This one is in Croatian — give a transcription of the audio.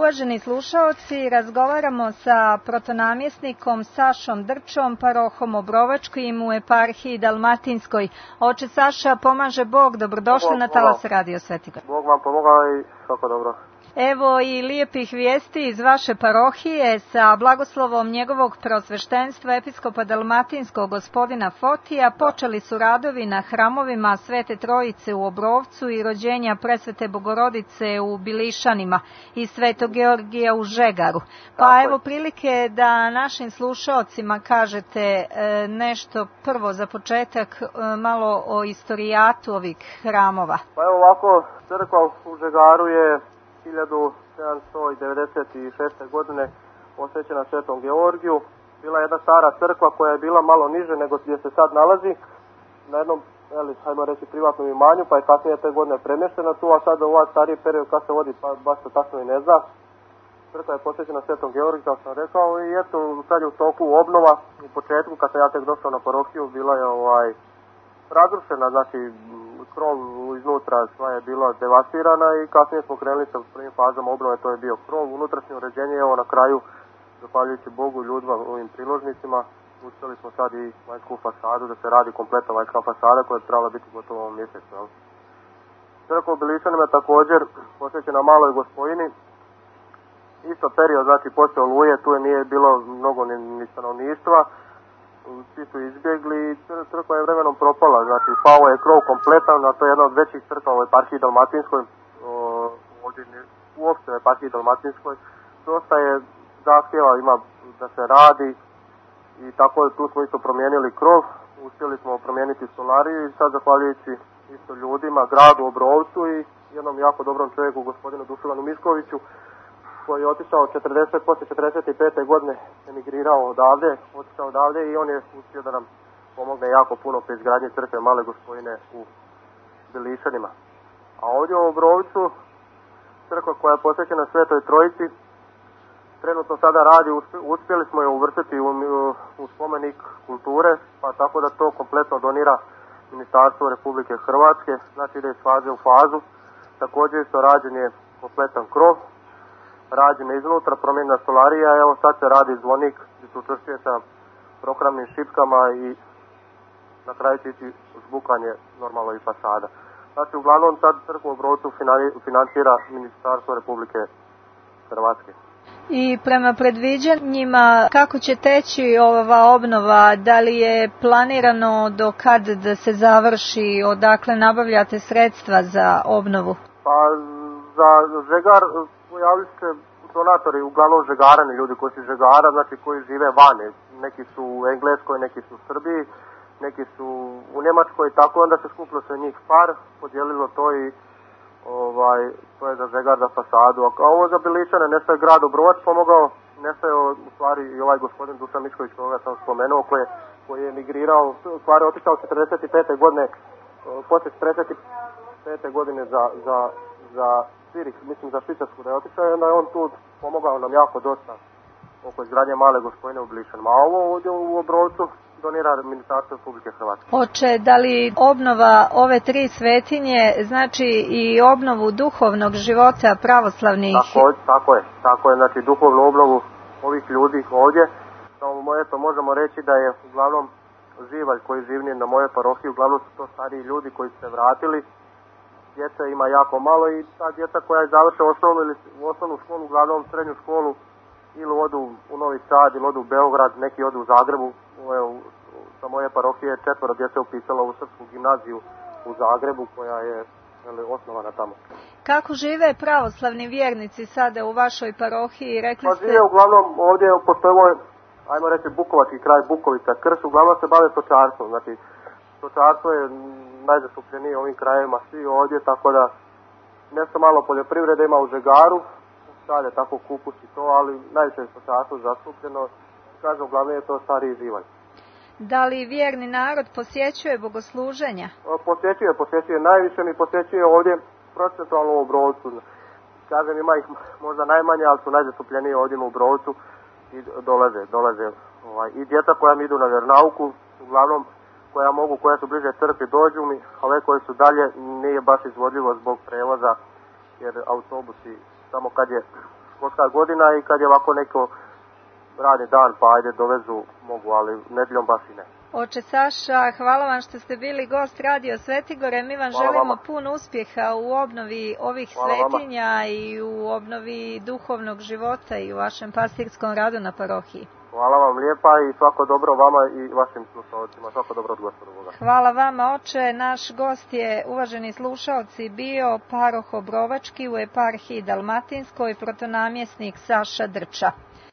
Uvaženi slušaoci, razgovaramo sa protonamjesnikom Sašom Drčom, parohom Obrovačkim u eparhiji Dalmatinskoj. Oče Saša, pomaže Bog, dobrodošli na Talas Radio Svetigor. Bog vam pomogao i svako dobro. Evo i lijepih vijesti iz vaše parohije sa blagoslovom njegovog preosveštenstva episkopa Dalmatinskog gospodina Fotija. Počeli su radovi na hramovima Svete Trojice u Obrovcu i rođenja Presvete Bogorodice u Bilišanima i Svetog Georgija u Žegaru. Pa evo prilike da našim slušaocima kažete nešto prvo za početak, malo o istorijatu ovih hramova. Pa evo ovako, crkva u Žegaru je 1796. godine posvećena Svetom Georgiju. Bila je jedna stara crkva koja je bila malo niže nego gdje se sad nalazi, na jednom, hajmo reći, privatnom imanju, pa je kasnije te godine premještena tu, a sad ovaj stariji period kad se vodi, pa baš se tačno i ne zna. Crkva je posvećena Svetom Georgiju, kao sam rekao, i eto, sad je u toku obnova. U početku, kad sam ja tek došao na parohiju, bila je razrušena, znači krov iznutra sva je bila devastirana i kasnije smo krenuli sa prvim fazama obnove, to je bio krov, unutrašnje uređenje, evo na kraju, zahvaljujući Bogu, ljudima, ovim priložnicima, uspjeli smo sad i vanjsku fasadu, da se radi kompletna vanjska fasada koja je trebala biti gotovo ovom mjesecu. Crkva u Bilišanima je također posvećena Maloj Gospojini, isto period, znači poslije Oluje, tu je nije bilo mnogo ni stanovništva, svi su izbjegli i crkva je vremenom propala, znači pao je krov kompletan, a to je jedna od većih crkva u eparhiji Dalmatinskoj, uopšte u eparhiji Dalmatinskoj. Dosta je zahtjeva ima da se radi i tako tu smo isto promijenili krov, uspjeli smo promijeniti solariju i sad zahvaljujući isto ljudima, gradu Obrovcu i jednom jako dobrom čovjeku, gospodinu Dušanu Miškoviću, koji je otišao poslije 45. godine, emigrirao odavde i on je uspio da nam pomogne jako puno pri izgradnji crkve Male Gospojine u Bilišanima. A ovdje u Obrovcu, crkva koja je posvećena Svetoj Trojici, trenutno sada radi, uspjeli smo je uvrstiti u spomenik kulture, pa tako da to kompletno donira Ministarstvo Republike Hrvatske, znači ide iz faze u fazu. Također isto rađen je kompletan krov, rađena iznutra, promijenjena solarija, evo sad se radi zvonik gdje se učvršćuje sa prokramnim šipkama i na kraju će ići zbukanje normalno i fasada. Znači uglavnom sad crkvu u Obrovcu financira Ministarstvo Republike Hrvatske. I prema predviđanjima kako će teći ova obnova, da li je planirano do kad da se završi, odakle nabavljate sredstva za obnovu? Pa za Žegar pojavili se donatori, uglavnom Žegarani, ljudi koji su Žegara, znači koji žive vani. Neki su u Engleskoj, neki su u Srbiji, neki su u Njemačkoj, tako onda se skupilo se njih par, podijelilo to i to je za Žegar, za fasadu. A ovo za Bilišane, nešto je grad Obrovac pomogao, nešto je u stvari i ovaj gospodin Dušan Mišković, koga sam spomenuo, koji je emigrirao, u stvari otišao 45. godine, poslije 45. godine za Cirih, mislim za Švicarsku da je otišao i onda je on tu pomogao nam jako dosta oko izgradnje Male Gospojine u Bilišanima. A ovo ovdje u Obrovcu donira Ministarstvo Republike Hrvatske. Oče, da li obnova ove tri svetinje znači i obnovu duhovnog života pravoslavnih? Tako je, znači duhovnu obnovu ovih ljudi ovdje. Samo možemo reći da je uglavnom živalj koji živni na mojoj parohiji, uglavnom su to stariji ljudi koji su se vratili. Djeca ima jako malo i ta djeca koja je završila osnovnu školu, uglavnom srednju školu, ili odu u Novi Sad, ili odu u Beograd, neki odu u Zagrebu. Sa moje parohije 4 djece upisala u Srpsku gimnaziju u Zagrebu koja je osnovana tamo. Kako žive pravoslavni vjernici sada u vašoj parohiji? Rekli ste... Žive uglavnom ovdje postoje, ajmo reći, bukovački kraj Bukovica, Krš, uglavnom se bave stočarstvom. Znači, stočarstvo je najzastupljenije ovim krajevima svi ovdje, tako da nešto malo poljoprivrede ima u Žegaru, sad je tako kupus i to, ali najviše je stočarstvo zastupljeno. Kažem, uglavnom je to stariji živalj. Da li vjerni narod posjećuje bogosluženja? Posjećuje najviše, mi posjećuje ovdje procentualno u Obrovcu. Kažem, ima ih možda najmanje, ali su najzastupljeniji ovdje u Obrovcu i dolaze. I djeca koja mi idu na vjernauku, uglavnom koja su bliže crkvi dođu mi, a ove koje su dalje nije baš izvodljivo zbog prevoza, jer autobusi samo kad je školska godina i kad je ovako neko radni dan pa ajde dovezu mogu, ali nedjeljom baš i ne. Oče Saša, hvala vam što ste bili gost Radio Svetigore. Mi vam želimo puno uspjeha u obnovi ovih svetinja i u obnovi duhovnog života i u vašem pastirskom radu na parohiji. Hvala vam lijepa i svako dobro vama i vašim slušalcima. Svako dobro od Gospoda Boga. Hvala vama, oče. Naš gost je, uvaženi slušalci, bio paroh Obrovački u eparhiji Dalmatinskoj, protonamjesnik Saša Drča.